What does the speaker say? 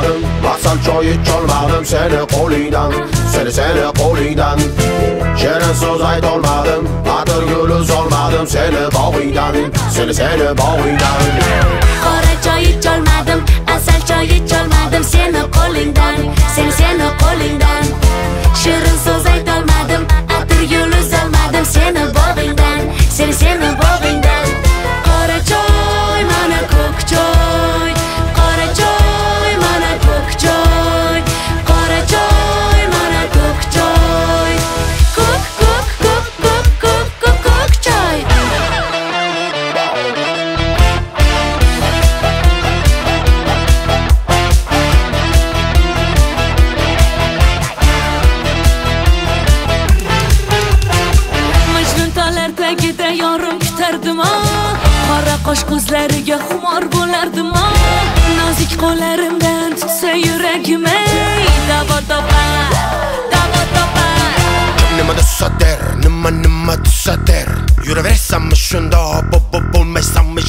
olmadım. Asal choy icholmadim seni qo'lingdan, seni qo'lingdan. Shirin so'z aytolmadim, atir gul uzolmadim seni bog'ingdan, seni bog'ingdan. Qora choy icholmadim, asal choy icholmadim seni qo'lingdan, seni qo'lingdan. Shirin so'z aytolmadim, atir gul uzolmadim seni bog'ingdan, seni bog'ingdan. Qora choy mana ko'k choy, qora choy mana ko'k choy, qora choy mana ko'k choy, ko'k choy. Majnun tog'lar tagida yorim kutardim, qora qosh ko'zlariga xumor bo'lardim. Nozik qo'llarimdan tutsa yuragim, davo topar. Nima tusader, yuraversammi shunda, bo'lmaysammi